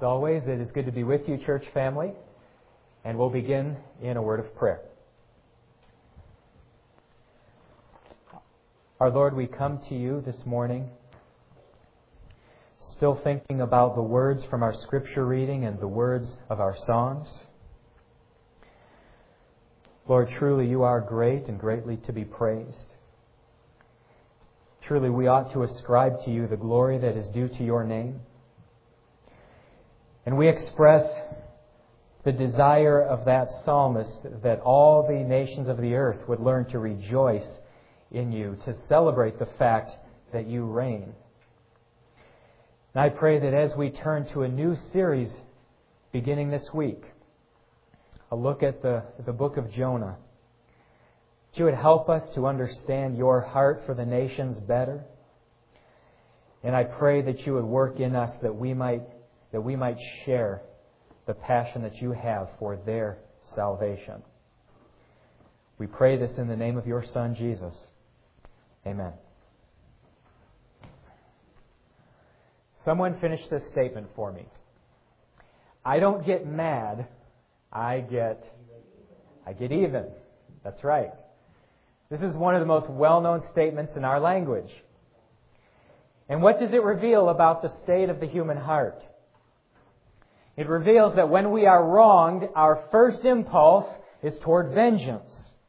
As always, it is good to be with you, church family, and we'll begin in a word of prayer. Our Lord, we come to you this morning, still thinking about the words from our scripture reading and the words of our songs. Lord, truly you are great and greatly to be praised. Truly we ought to ascribe to you the glory that is due to your name. And we express the desire of that psalmist that all the nations of the earth would learn to rejoice in you, to celebrate the fact that you reign. And I pray that as we turn to a new series beginning this week, a look at the book of Jonah, that you would help us to understand your heart for the nations better. And I pray that you would work in us that we might share the passion that you have for their salvation. We pray this in the name of your Son, Jesus. Amen. Someone finish this statement for me. I don't get mad, I get even. That's right. This is one of the most well-known statements in our language. And what does it reveal about the state of the human heart? It reveals that when we are wronged, our first impulse is toward vengeance.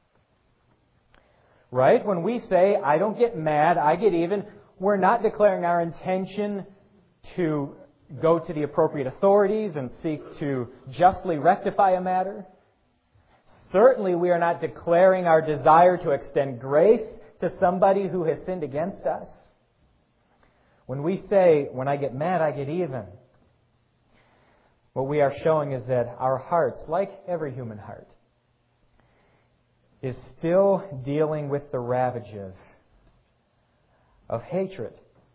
Right? When we say, I don't get mad, I get even, we're not declaring our intention to go to the appropriate authorities and seek to justly rectify a matter. Certainly we are not declaring our desire to extend grace to somebody who has sinned against us. When we say, when I get mad, I get even, what we are showing is that our hearts, like every human heart, is still dealing with the ravages of hatred.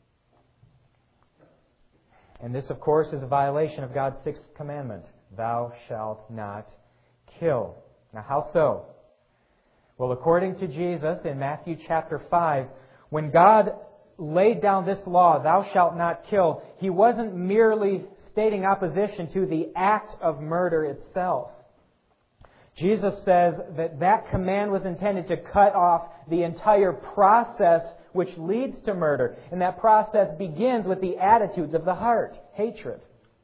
And this, of course, is a violation of God's sixth commandment. Thou shalt not kill. Now, how so? Well, according to Jesus in Matthew chapter 5, when God laid down this law, thou shalt not kill, He wasn't merely stating opposition to the act of murder itself. Jesus says that command was intended to cut off the entire process which leads to murder. And that process begins with the attitudes of the heart, hatred.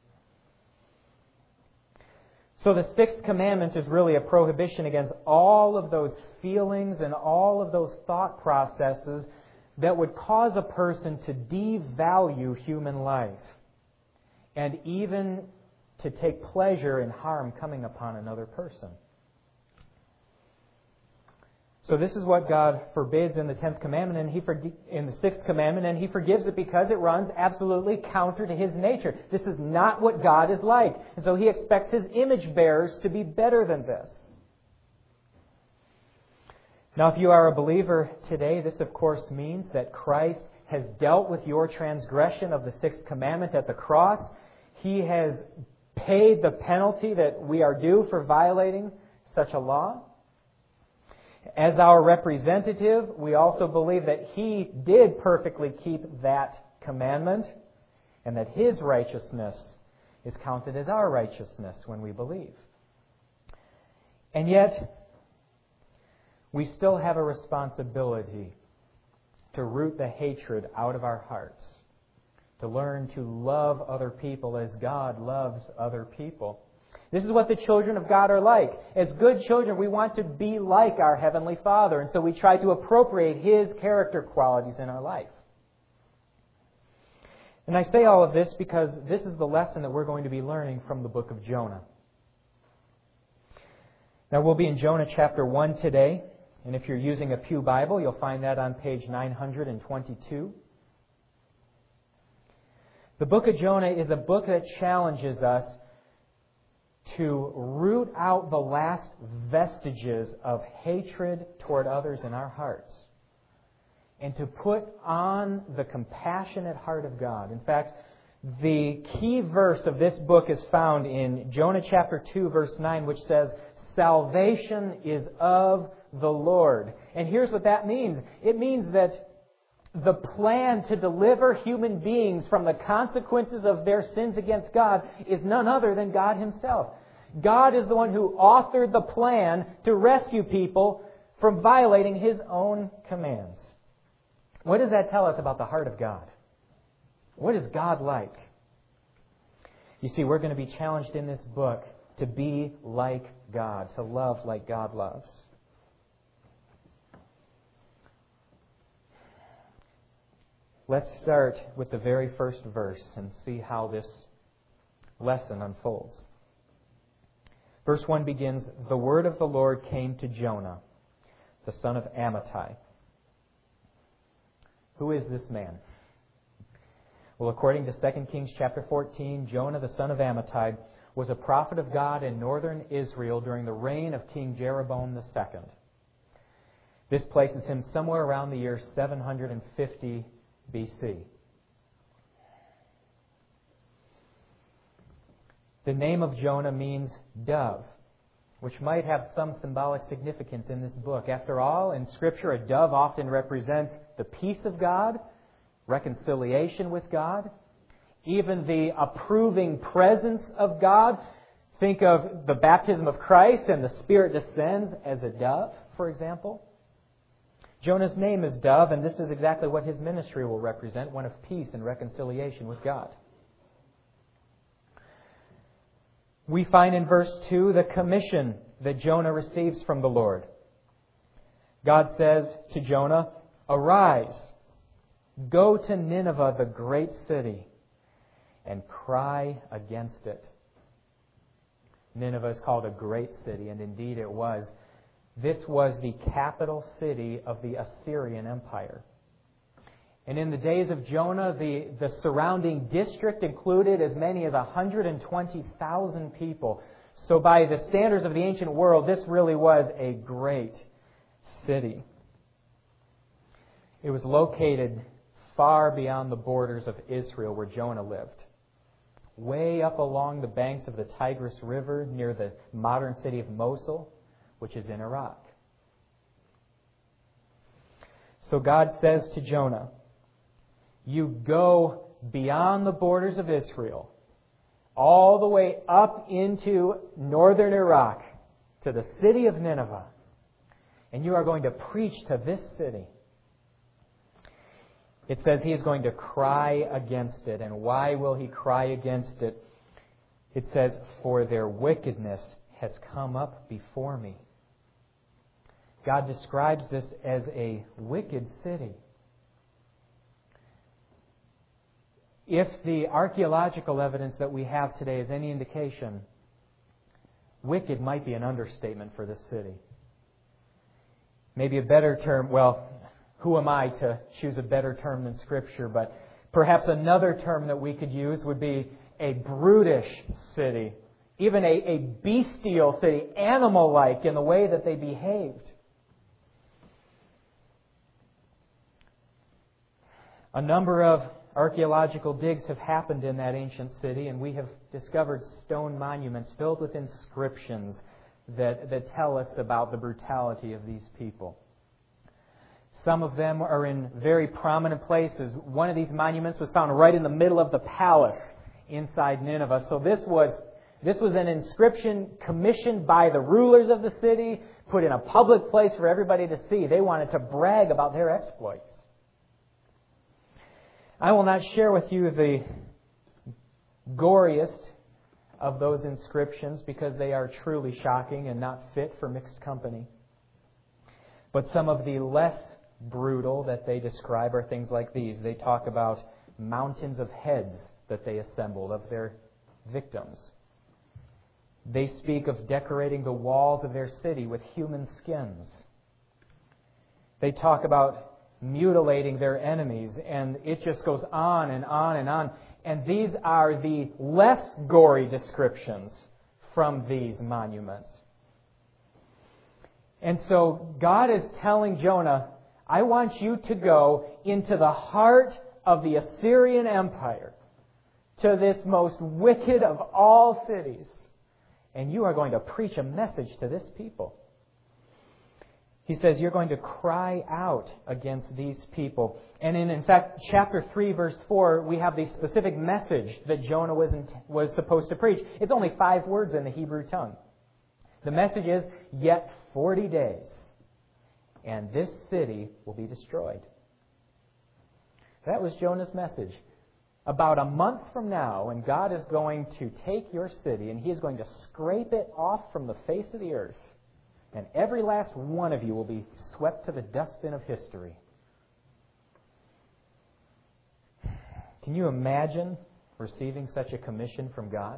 So the sixth commandment is really a prohibition against all of those feelings and all of those thought processes that would cause a person to devalue human life and even to take pleasure in harm coming upon another person. So this is what God forbids in the 10th commandment and in the 6th commandment, and He forgives it because it runs absolutely counter to His nature. This is not what God is like. And so He expects His image bearers to be better than this. Now, if you are a believer today, this of course means that Christ has dealt with your transgression of the 6th commandment at the cross. He has paid the penalty that we are due for violating such a law. As our representative, we also believe that He did perfectly keep that commandment and that His righteousness is counted as our righteousness when we believe. And yet, we still have a responsibility to root the hatred out of our hearts, to learn to love other people as God loves other people. This is what the children of God are like. As good children, we want to be like our Heavenly Father, and so we try to appropriate His character qualities in our life. And I say all of this because this is the lesson that we're going to be learning from the book of Jonah. Now, we'll be in Jonah chapter 1 today, and if you're using a Pew Bible, you'll find that on page 922. The book of Jonah is a book that challenges us to root out the last vestiges of hatred toward others in our hearts and to put on the compassionate heart of God. In fact, the key verse of this book is found in Jonah chapter 2, verse 9, which says, "Salvation is of the Lord." And here's what that means. It means that the plan to deliver human beings from the consequences of their sins against God is none other than God Himself. God is the one who authored the plan to rescue people from violating His own commands. What does that tell us about the heart of God? What is God like? You see, we're going to be challenged in this book to be like God, to love like God loves. Let's start with the very first verse and see how this lesson unfolds. Verse 1 begins, "The word of the Lord came to Jonah, the son of Amittai." Who is this man? Well, according to 2 Kings chapter 14, Jonah, the son of Amittai, was a prophet of God in northern Israel during the reign of King Jeroboam II. This places him somewhere around the year 750 BC. The name of Jonah means dove, which might have some symbolic significance in this book. After all, in Scripture, a dove often represents the peace of God, reconciliation with God, even the approving presence of God. Think of the baptism of Christ and the Spirit descends as a dove, for example. Jonah's name is Dove, and this is exactly what his ministry will represent, one of peace and reconciliation with God. We find in verse 2 the commission that Jonah receives from the Lord. God says to Jonah, "Arise, go to Nineveh, the great city, and cry against it." Nineveh is called a great city, and indeed it was. This was the capital city of the Assyrian Empire. And in the days of Jonah, the surrounding district included as many as 120,000 people. So by the standards of the ancient world, this really was a great city. It was located far beyond the borders of Israel where Jonah lived. Way up along the banks of the Tigris River near the modern city of Mosul, which is in Iraq. So God says to Jonah, "You go beyond the borders of Israel, all the way up into northern Iraq, to the city of Nineveh, and you are going to preach to this city." It says he is going to cry against it. And why will he cry against it? It says, "For their wickedness has come up before me." God describes this as a wicked city. If the archaeological evidence that we have today is any indication, wicked might be an understatement for this city. Maybe a better term, well, who am I to choose a better term than Scripture, but perhaps another term that we could use would be a brutish city, even a bestial city, animal-like in the way that they behaved. A number of archaeological digs have happened in that ancient city, and we have discovered stone monuments filled with inscriptions that tell us about the brutality of these people. Some of them are in very prominent places. One of these monuments was found right in the middle of the palace inside Nineveh. So this was an inscription commissioned by the rulers of the city, put in a public place for everybody to see. They wanted to brag about their exploits. I will not share with you the goriest of those inscriptions because they are truly shocking and not fit for mixed company. But some of the less brutal that they describe are things like these. They talk about mountains of heads that they assembled of their victims. They speak of decorating the walls of their city with human skins. They talk about mutilating their enemies, and it just goes on and on and on. And these are the less gory descriptions from these monuments. And so God is telling Jonah, I want you to go into the heart of the Assyrian Empire, to this most wicked of all cities, and you are going to preach a message to this people. He says, you're going to cry out against these people. And in fact, chapter 3, verse 4, we have the specific message that Jonah was supposed to preach. It's only 5 words in the Hebrew tongue. The message is, yet 40 days, and this city will be destroyed. That was Jonah's message. About a month from now, and God is going to take your city, and He is going to scrape it off from the face of the earth. And every last one of you will be swept to the dustbin of history. Can you imagine receiving such a commission from God?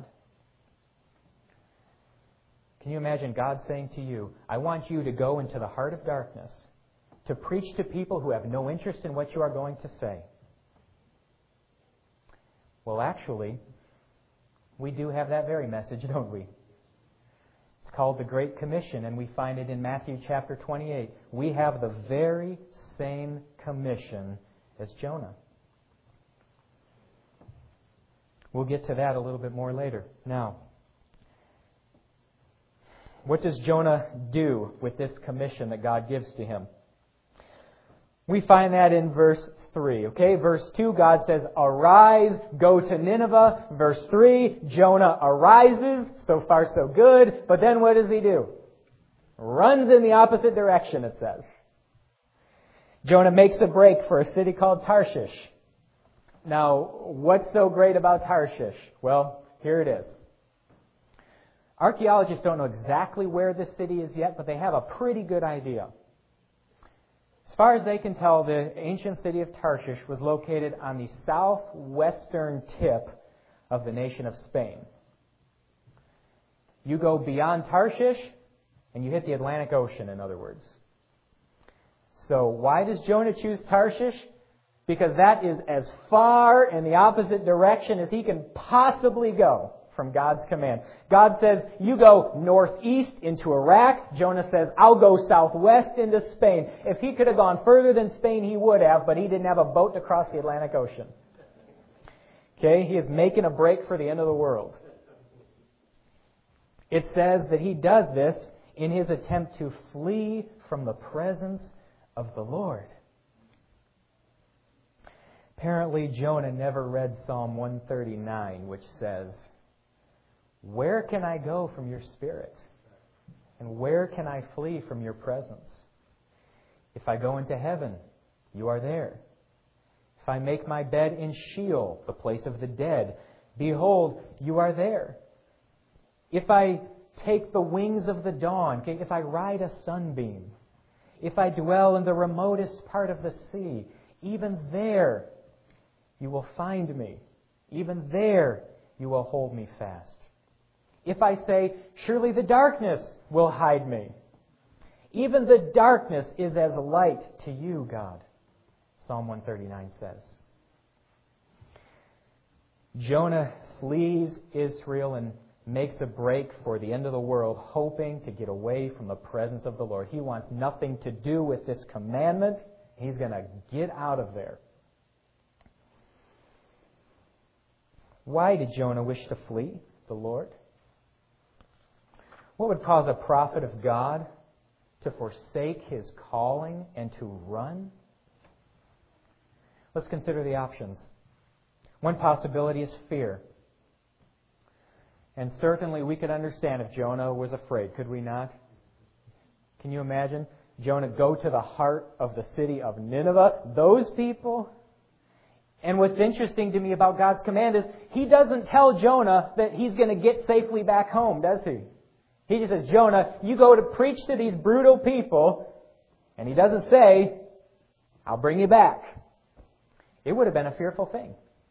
Can you imagine God saying to you, I want you to go into the heart of darkness, to preach to people who have no interest in what you are going to say? Well, actually, we do have that very message, don't we? It's called the Great Commission, and we find it in Matthew chapter 28. We have the very same commission as Jonah. We'll get to that a little bit more later. Now, what does Jonah do with this commission that God gives to him? We find that in verse 3. Okay, verse 2, God says, arise, go to Nineveh. Verse 3, Jonah arises. So far, so good. But then what does he do? Runs in the opposite direction, it says. Jonah makes a break for a city called Tarshish. Now, what's so great about Tarshish? Well, here it is. Archaeologists don't know exactly where this city is yet, but they have a pretty good idea. As far as they can tell, the ancient city of Tarshish was located on the southwestern tip of the nation of Spain. You go beyond Tarshish, and you hit the Atlantic Ocean, in other words. So why does Jonah choose Tarshish? Because that is as far in the opposite direction as he can possibly go from God's command. God says, you go northeast into Iraq. Jonah says, I'll go southwest into Spain. If he could have gone further than Spain, he would have, but he didn't have a boat to cross the Atlantic Ocean. Okay, he is making a break for the end of the world. It says that he does this in his attempt to flee from the presence of the Lord. Apparently, Jonah never read Psalm 139, which says, where can I go from your spirit? And where can I flee from your presence? If I go into heaven, you are there. If I make my bed in Sheol, the place of the dead, behold, you are there. If I take the wings of the dawn, if I ride a sunbeam, if I dwell in the remotest part of the sea, even there you will find me. Even there you will hold me fast. If I say, surely the darkness will hide me. Even the darkness is as light to you, God. Psalm 139 says. Jonah flees Israel and makes a break for the end of the world, hoping to get away from the presence of the Lord. He wants nothing to do with this commandment. He's going to get out of there. Why did Jonah wish to flee the Lord? What would cause a prophet of God to forsake his calling and to run? Let's consider the options. One possibility is fear. And certainly we could understand if Jonah was afraid, could we not? Can you imagine? Jonah go to the heart of the city of Nineveh. Those people. And what's interesting to me about God's command is He doesn't tell Jonah that he's going to get safely back home, does He? He just says, Jonah, you go to preach to these brutal people, and He doesn't say, I'll bring you back. It would have been a fearful thing.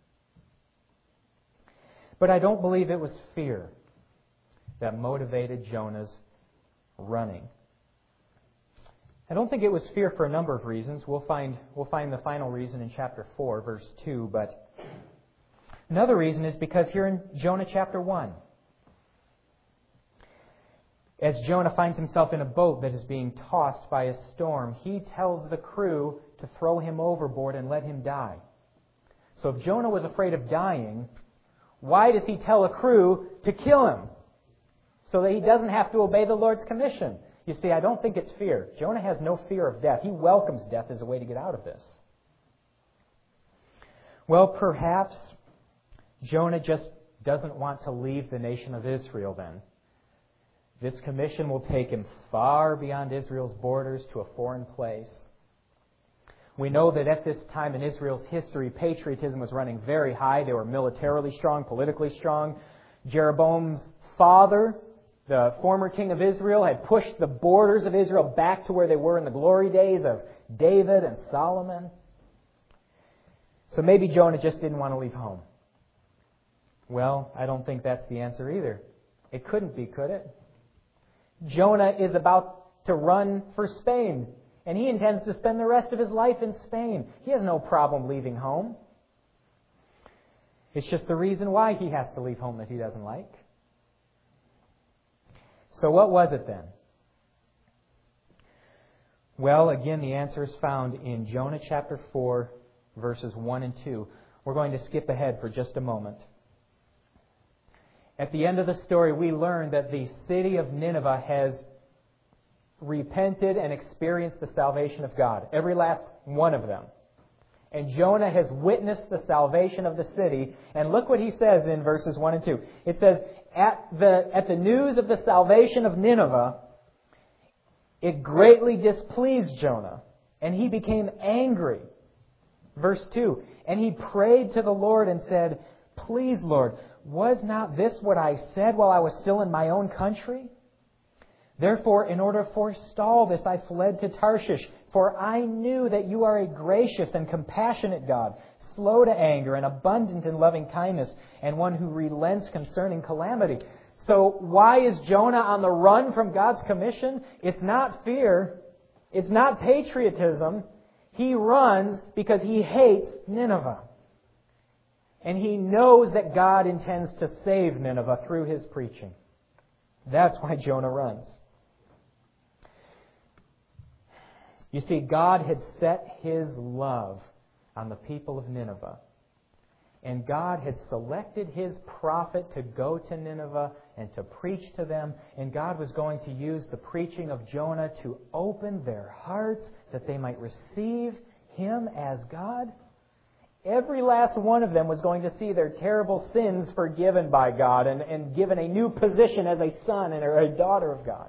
But I don't believe it was fear that motivated Jonah's running. I don't think it was fear for a number of reasons. We'll find the final reason in chapter 4, verse 2. But another reason is because here in Jonah chapter 1, as Jonah finds himself in a boat that is being tossed by a storm, he tells the crew to throw him overboard and let him die. So if Jonah was afraid of dying, why does he tell a crew to kill him? So that he doesn't have to obey the Lord's commission. You see, I don't think it's fear. Jonah has no fear of death. He welcomes death as a way to get out of this. Well, perhaps Jonah just doesn't want to leave the nation of Israel then. This commission will take him far beyond Israel's borders to a foreign place. We know that at this time in Israel's history, patriotism was running very high. They were militarily strong, politically strong. Jeroboam's father, the former king of Israel, had pushed the borders of Israel back to where they were in the glory days of David and Solomon. So maybe Jonah just didn't want to leave home. Well, I don't think that's the answer either. It couldn't be, could it? Jonah is about to run for Spain, and he intends to spend the rest of his life in Spain. He has no problem leaving home. It's just the reason why he has to leave home that he doesn't like. So what was it then? Well, again, the answer is found in Jonah chapter 4, verses 1 and 2. We're going to skip ahead for just a moment. At the end of the story, we learn that the city of Nineveh has repented and experienced the salvation of God. Every last one of them. And Jonah has witnessed the salvation of the city. And look what he says in verses 1 and 2. It says, At the news of the salvation of Nineveh, it greatly displeased Jonah, and he became angry. Verse 2, and he prayed to the Lord and said, Please, Lord, was not this what I said while I was still in my own country? Therefore, in order to forestall this, I fled to Tarshish, for I knew that you are a gracious and compassionate God, slow to anger and abundant in loving kindness, and one who relents concerning calamity. So why is Jonah on the run from God's commission? It's not fear. It's not patriotism. He runs because he hates Nineveh. And he knows that God intends to save Nineveh through his preaching. That's why Jonah runs. You see, God had set His love on the people of Nineveh. And God had selected His prophet to go to Nineveh and to preach to them. And God was going to use the preaching of Jonah to open their hearts that they might receive Him as God. Every last one of them was going to see their terrible sins forgiven by God and given a new position as a son and a daughter of God.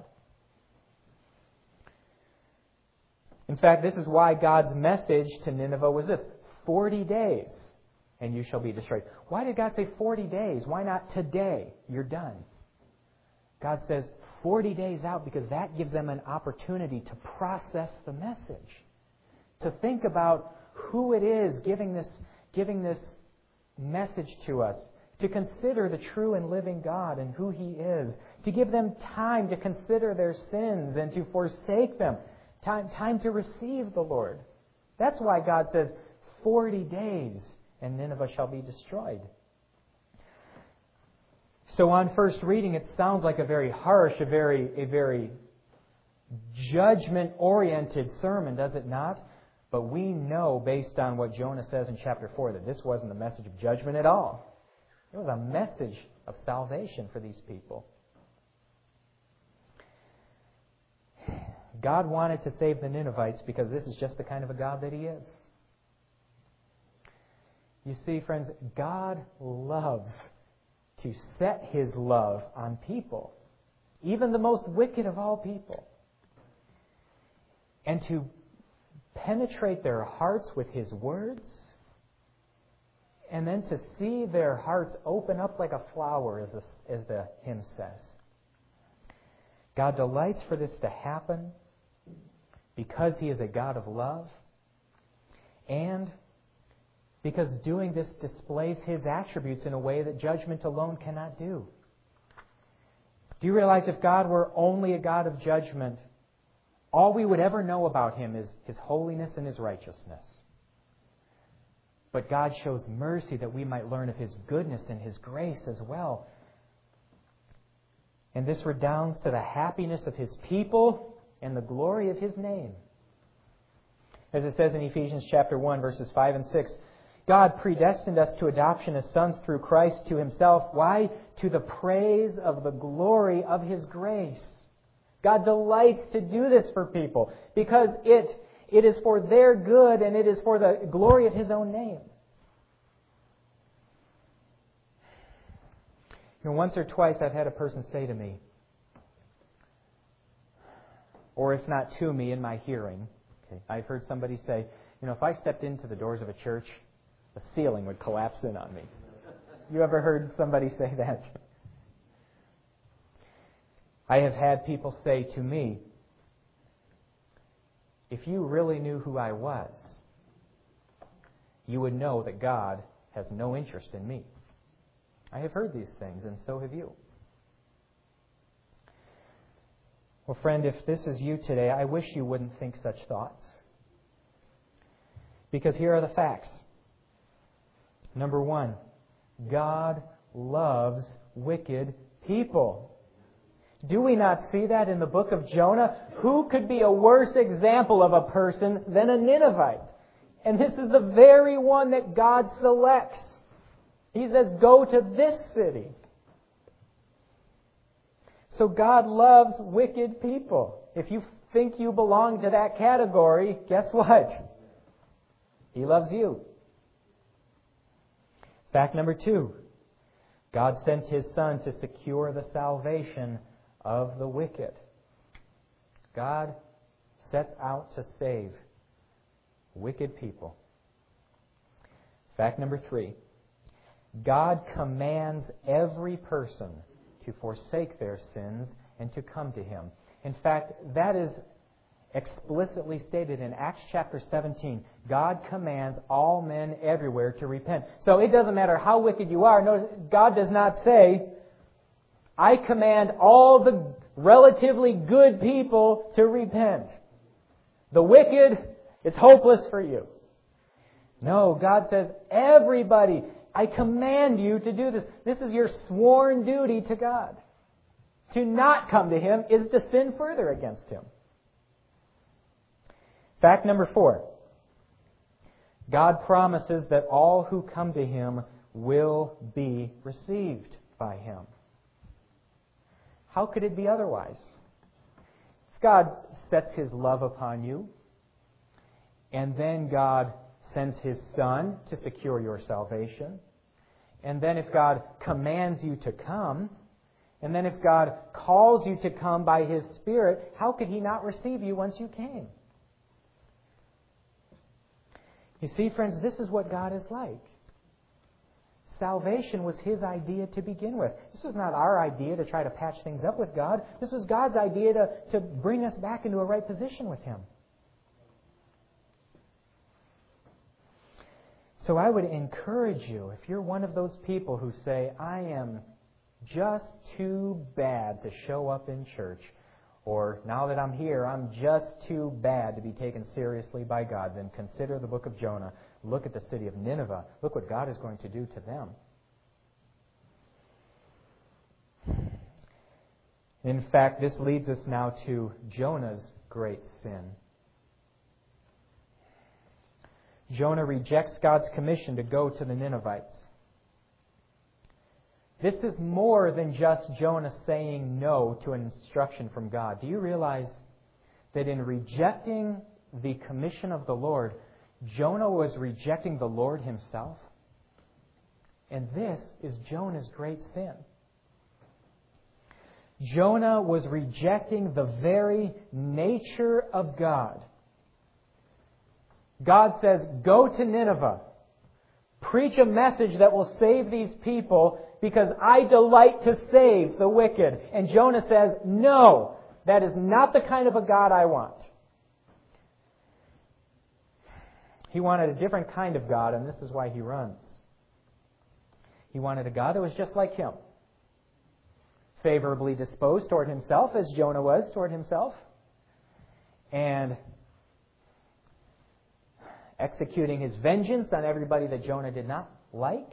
In fact, this is why God's message to Nineveh was this: 40 days and you shall be destroyed. Why did God say 40 days? Why not today? You're done. God says 40 days out because that gives them an opportunity to process the message, to think about who it is giving this message to us, to consider the true and living God and who He is, to give them time to consider their sins and to forsake them, time to receive the Lord. That's why God says 40 days and Nineveh shall be destroyed. So on first reading, it sounds like a very harsh, a very judgment-oriented sermon, does it not? But we know, based on what Jonah says in chapter 4, that this wasn't a message of judgment at all. It was a message of salvation for these people. God wanted to save the Ninevites because this is just the kind of a God that He is. You see, friends, God loves to set His love on people, even the most wicked of all people, and to penetrate their hearts with His words, and then to see their hearts open up like a flower, as the hymn says. God delights for this to happen because He is a God of love, and because doing this displays His attributes in a way that judgment alone cannot do. Do you realize if God were only a God of judgment, all we would ever know about Him is His holiness and His righteousness? But God shows mercy that we might learn of His goodness and His grace as well. And this redounds to the happiness of His people and the glory of His name. As it says in Ephesians chapter 1, verses 5 and 6, God predestined us to adoption as sons through Christ to Himself. Why? To the praise of the glory of His grace, God delights to do this for people because it is for their good and it is for the glory of His own name. Once or twice I've had a person say to me, or if not to me, in my hearing, I've heard somebody say, if I stepped into the doors of a church, the ceiling would collapse in on me. You ever heard somebody say that? I have had people say to me, if you really knew who I was, you would know that God has no interest in me. I have heard these things, and so have you. Well, friend, if this is you today, I wish you wouldn't think such thoughts. Because here are the facts. Number one, God loves wicked people. Do we not see that in the book of Jonah? Who could be a worse example of a person than a Ninevite? And this is the very one that God selects. He says, go to this city. So God loves wicked people. If you think you belong to that category, guess what? He loves you. Fact number 2. God sent His Son to secure the salvation of the wicked. God sets out to save wicked people. Fact number 3. God commands every person to forsake their sins and to come to Him. In fact, that is explicitly stated in Acts chapter 17. God commands all men everywhere to repent. So it doesn't matter how wicked you are. Notice, God does not say, I command all the relatively good people to repent. The wicked, it's hopeless for you. No, God says, everybody, I command you to do this. This is your sworn duty to God. To not come to Him is to sin further against Him. Fact number 4. God promises that all who come to Him will be received by Him. How could it be otherwise? If God sets His love upon you, and then God sends His Son to secure your salvation, and then if God commands you to come, and then if God calls you to come by His Spirit, how could He not receive you once you came? You see, friends, this is what God is like. Salvation was His idea to begin with. This was not our idea to try to patch things up with God. This was God's idea to bring us back into a right position with Him. So I would encourage you, if you're one of those people who say, I am just too bad to show up in church, or now that I'm here, I'm just too bad to be taken seriously by God, then consider the book of Jonah. Look at the city of Nineveh. Look what God is going to do to them. In fact, this leads us now to Jonah's great sin. Jonah rejects God's commission to go to the Ninevites. This is more than just Jonah saying no to an instruction from God. Do you realize that in rejecting the commission of the Lord, Jonah was rejecting the Lord Himself? And this is Jonah's great sin. Jonah was rejecting the very nature of God. God says, go to Nineveh. Preach a message that will save these people because I delight to save the wicked. And Jonah says, no, that is not the kind of a God I want. He wanted a different kind of God, and this is why he runs. He wanted a God that was just like him. Favorably disposed toward himself, as Jonah was toward himself. And executing his vengeance on everybody that Jonah did not like.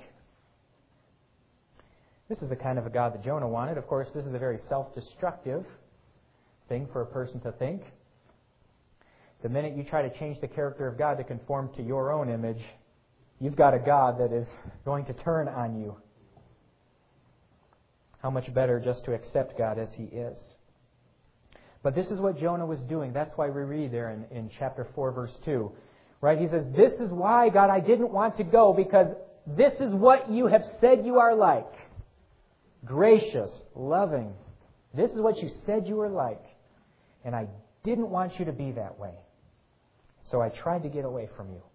This is the kind of a God that Jonah wanted. Of course, this is a very self-destructive thing for a person to think. The minute you try to change the character of God to conform to your own image, you've got a God that is going to turn on you. How much better just to accept God as He is. But this is what Jonah was doing. That's why we read there in chapter 4, verse 2. Right? He says, this is why, God, I didn't want to go, because this is what you have said you are like. Gracious, loving. This is what you said you were like. And I didn't want you to be that way. So I tried to get away from you.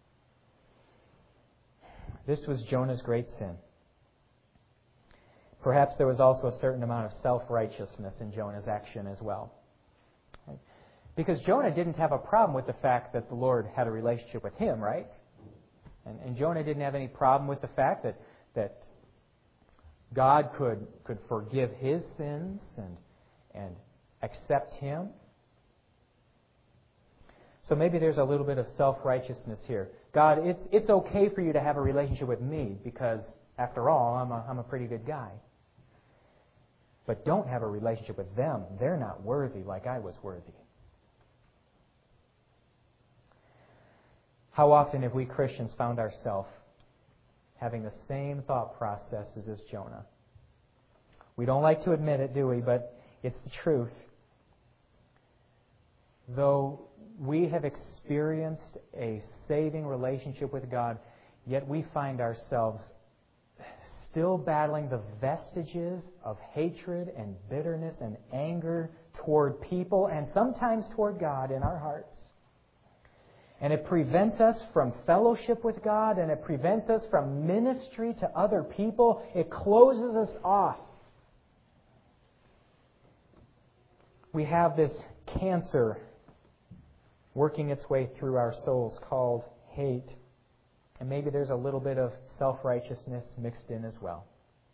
This was Jonah's great sin. Perhaps there was also a certain amount of self-righteousness in Jonah's action as well. Right? Because Jonah didn't have a problem with the fact that the Lord had a relationship with him, right? And Jonah didn't have any problem with the fact that God could forgive his sins and accept him. So maybe there's a little bit of self-righteousness here. God, it's okay for you to have a relationship with me because, after all, I'm a pretty good guy. But don't have a relationship with them. They're not worthy like I was worthy. How often have we Christians found ourselves having the same thought processes as Jonah? We don't like to admit it, do we? But it's the truth. Though we have experienced a saving relationship with God, yet we find ourselves still battling the vestiges of hatred and bitterness and anger toward people and sometimes toward God in our hearts. And it prevents us from fellowship with God, and it prevents us from ministry to other people. It closes us off. We have this cancer working its way through our souls called hate. And maybe there's a little bit of self-righteousness mixed in as well.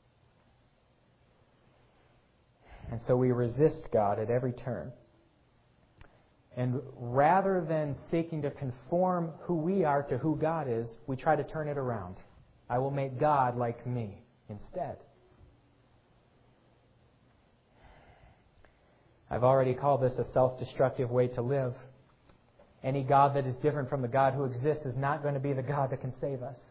And so we resist God at every turn. And rather than seeking to conform who we are to who God is, we try to turn it around. I will make God like me instead. I've already called this a self-destructive way to live. Any God that is different from the God who exists is not going to be the God that can save us.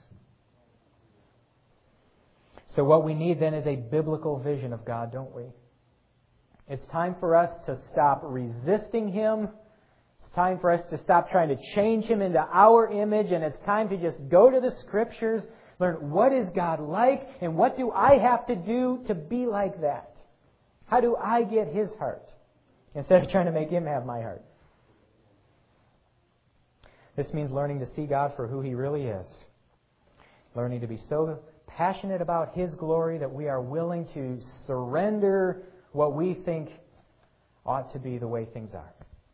So what we need then is a biblical vision of God, don't we? It's time for us to stop resisting Him. It's time for us to stop trying to change Him into our image, and it's time to just go to the Scriptures, learn what is God like, and what do I have to do to be like that? How do I get His heart? Instead of trying to make Him have my heart. This means learning to see God for who He really is. Learning to be so passionate about His glory that we are willing to surrender what we think ought to be the way things are.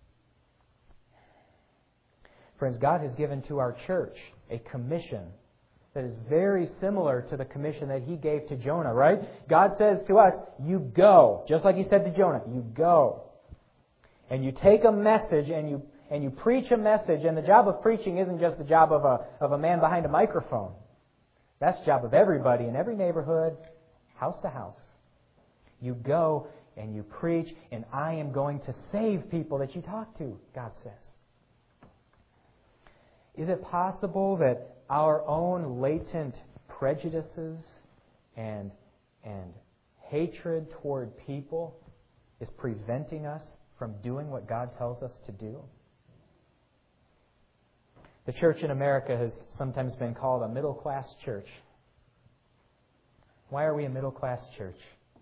Friends, God has given to our church a commission that is very similar to the commission that He gave to Jonah, right? God says to us, you go. Just like He said to Jonah, you go. And you take a message and you preach a message. And the job of preaching isn't just the job of a man behind a microphone. That's the job of everybody in every neighborhood, house to house. You go and you preach, and I am going to save people that you talk to, God says. Is it possible that our own latent prejudices and hatred toward people is preventing us from doing what God tells us to do? The church in America has sometimes been called a middle-class church. Why are we a middle-class church?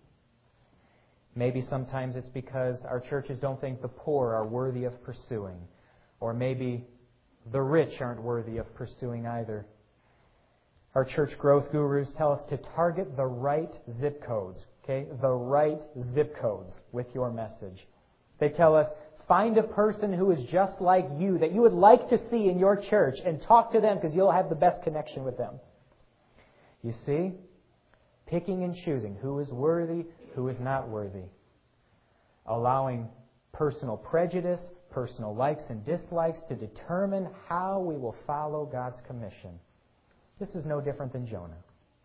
Maybe sometimes it's because our churches don't think the poor are worthy of pursuing. Or maybe the rich aren't worthy of pursuing either. Our church growth gurus tell us to target the right zip codes. Okay? The right zip codes with your message. They tell us, find a person who is just like you, that you would like to see in your church, and talk to them because you'll have the best connection with them. You see? Picking and choosing who is worthy, who is not worthy. Allowing personal prejudice, personal likes and dislikes to determine how we will follow God's commission. This is no different than Jonah.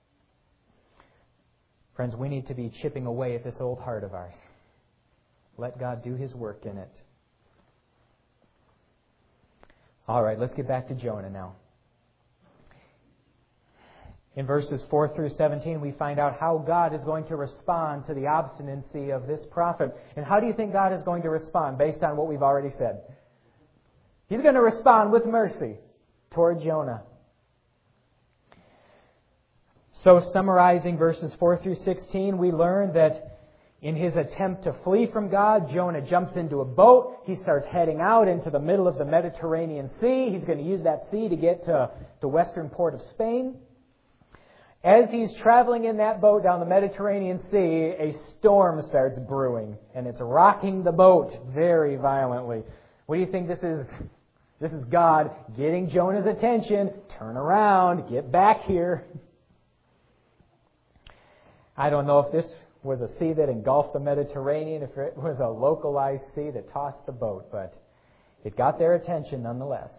Friends, we need to be chipping away at this old heart of ours. Let God do His work in it. All right, let's get back to Jonah now. In verses 4 through 17, we find out how God is going to respond to the obstinacy of this prophet. And how do you think God is going to respond based on what we've already said? He's going to respond with mercy toward Jonah. So, summarizing verses 4 through 16, we learn that in his attempt to flee from God, Jonah jumps into a boat. He starts heading out into the middle of the Mediterranean Sea. He's going to use that sea to get to the western port of Spain. As he's traveling in that boat down the Mediterranean Sea, a storm starts brewing, and it's rocking the boat very violently. What do you think this is? This is God getting Jonah's attention. Turn around, get back here. I don't know if this was a sea that engulfed the Mediterranean, if it was a localized sea that tossed the boat, but it got their attention nonetheless.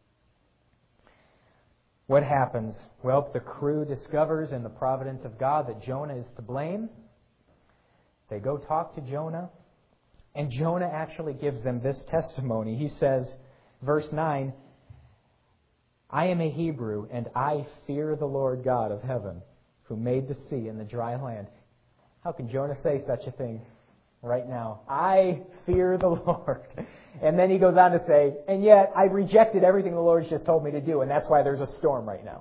What happens? Well, the crew discovers in the providence of God that Jonah is to blame. They go talk to Jonah, and Jonah actually gives them this testimony. He says, verse 9, "I am a Hebrew, and I fear the Lord God of heaven, who made the sea and the dry land." How can Jonah say such a thing right now? I fear the Lord. And then he goes on to say, and yet I rejected everything the Lord's just told me to do, and that's why there's a storm right now.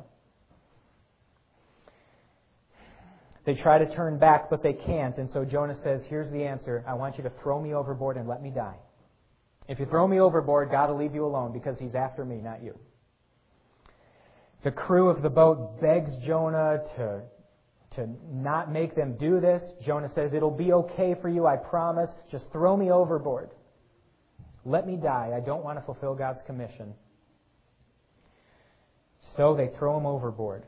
They try to turn back, but they can't. And so Jonah says, here's the answer. I want you to throw me overboard and let me die. If you throw me overboard, God will leave you alone because He's after me, not you. The crew of the boat begs Jonah to not make them do this. Jonah says, it'll be okay for you, I promise. Just throw me overboard. Let me die. I don't want to fulfill God's commission. So they throw him overboard.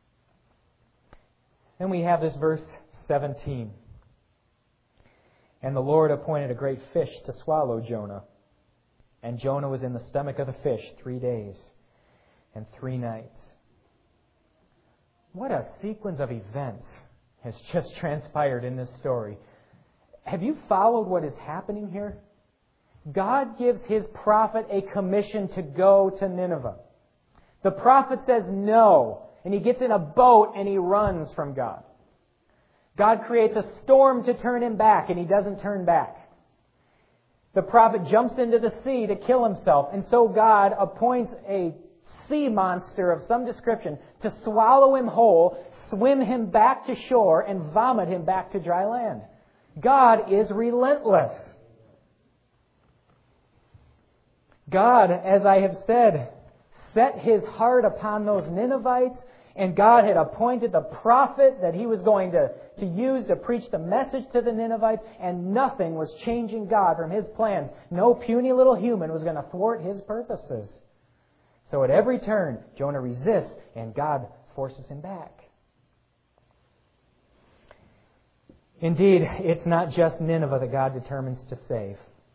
Then we have this verse 17. "And the Lord appointed a great fish to swallow Jonah. And Jonah was in the stomach of the fish 3 days and 3 nights." What a sequence of events has just transpired in this story. Have you followed what is happening here? God gives His prophet a commission to go to Nineveh. The prophet says no, and he gets in a boat and he runs from God. God creates a storm to turn him back, and he doesn't turn back. The prophet jumps into the sea to kill himself, and so God appoints a sea monster of some description to swallow him whole, swim him back to shore, and vomit him back to dry land. God is relentless. God, as I have said, set His heart upon those Ninevites, and God had appointed the prophet that He was going to use to preach the message to the Ninevites, and nothing was changing God from His plans. No puny little human was going to thwart His purposes. So at every turn, Jonah resists, and God forces him back. Indeed, it's not just Nineveh that God determines to save.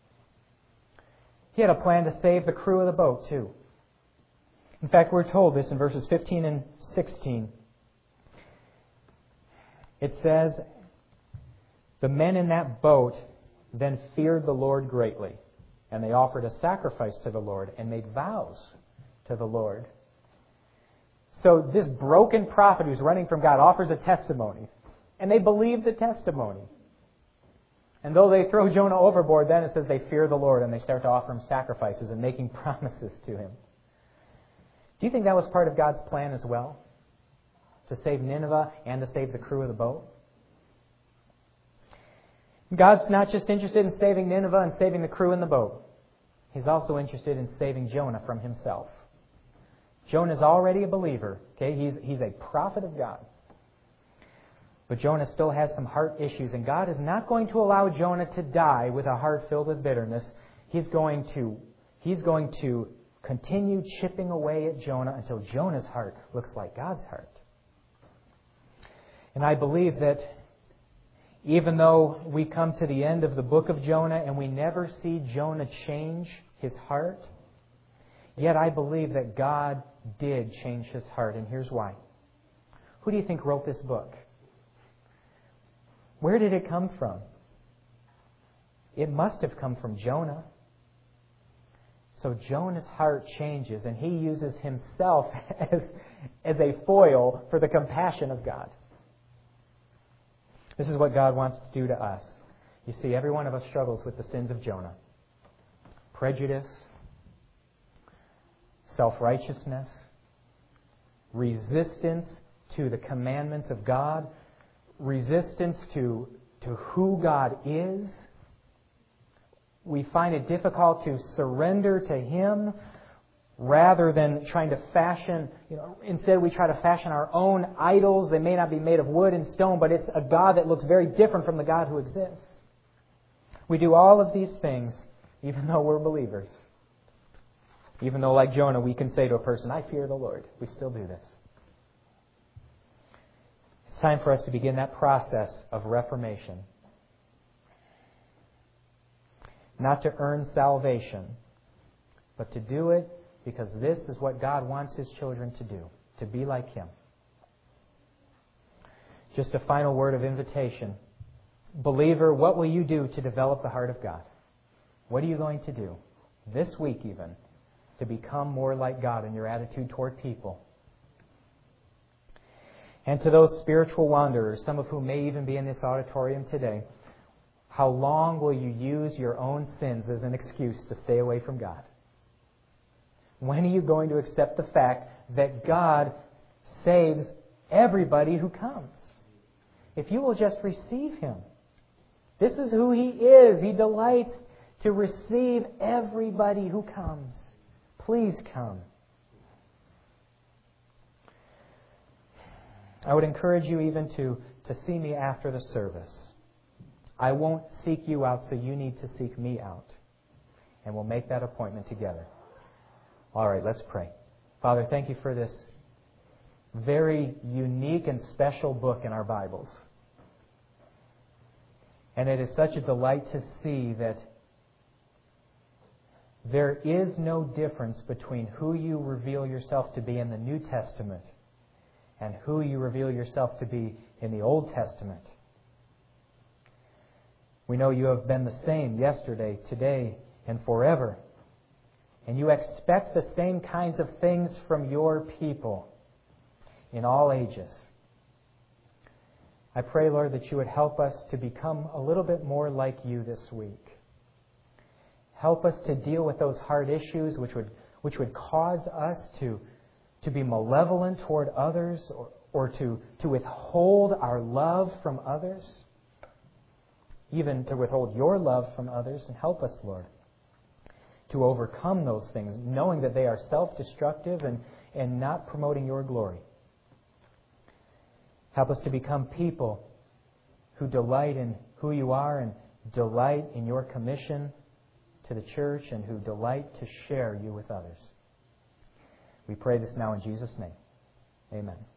He had a plan to save the crew of the boat, too. In fact, we're told this in verses 15 and 16. It says, "The men in that boat then feared the Lord greatly, and they offered a sacrifice to the Lord and made vows to the Lord." So this broken prophet who's running from God offers a testimony, and they believe the testimony. And though they throw Jonah overboard, then it says they fear the Lord, and they start to offer Him sacrifices and making promises to Him. Do you think that was part of God's plan as well? To save Nineveh and to save the crew of the boat? God's not just interested in saving Nineveh and saving the crew in the boat. He's also interested in saving Jonah from himself. Jonah's already a believer. Okay, he's a prophet of God. But Jonah still has some heart issues, and God is not going to allow Jonah to die with a heart filled with bitterness. He's going to continue chipping away at Jonah until Jonah's heart looks like God's heart. And I believe that even though we come to the end of the book of Jonah and we never see Jonah change his heart, yet I believe that God did change his heart, and here's why. Who do you think wrote this book? Where did it come from? It must have come from Jonah. So Jonah's heart changes, and he uses himself as a foil for the compassion of God. This is what God wants to do to us. You see, every one of us struggles with the sins of Jonah. Prejudice, self-righteousness, resistance to the commandments of God, resistance to who God is. We find it difficult to surrender to Him rather than trying to fashion, instead we try to fashion our own idols. They may not be made of wood and stone, but it's a God that looks very different from the God who exists. We do all of these things even though we're believers. Even though, like Jonah, we can say to a person, I fear the Lord. We still do this. It's time for us to begin that process of reformation. Not to earn salvation, but to do it because this is what God wants His children to do, to be like Him. Just a final word of invitation. Believer, what will you do to develop the heart of God? What are you going to do, this week even, to become more like God in your attitude toward people? And to those spiritual wanderers, some of whom may even be in this auditorium today, how long will you use your own sins as an excuse to stay away from God? When are you going to accept the fact that God saves everybody who comes? If you will just receive Him. This is who He is. He delights to receive everybody who comes. Please come. I would encourage you even to see me after the service. I won't seek you out, so you need to seek me out. And we'll make that appointment together. All right, let's pray. Father, thank you for this very unique and special book in our Bibles. And it is such a delight to see that there is no difference between who you reveal yourself to be in the New Testament and who you reveal yourself to be in the Old Testament. We know you have been the same yesterday, today, and forever. And you expect the same kinds of things from your people in all ages. I pray, Lord, that you would help us to become a little bit more like you this week. Help us to deal with those hard issues which would cause us to be malevolent toward others or to withhold our love from others. Even to withhold your love from others. And help us, Lord, to overcome those things, knowing that they are self-destructive and not promoting your glory. Help us to become people who delight in who you are and delight in your commission to the church and who delight to share you with others. We pray this now in Jesus' name. Amen.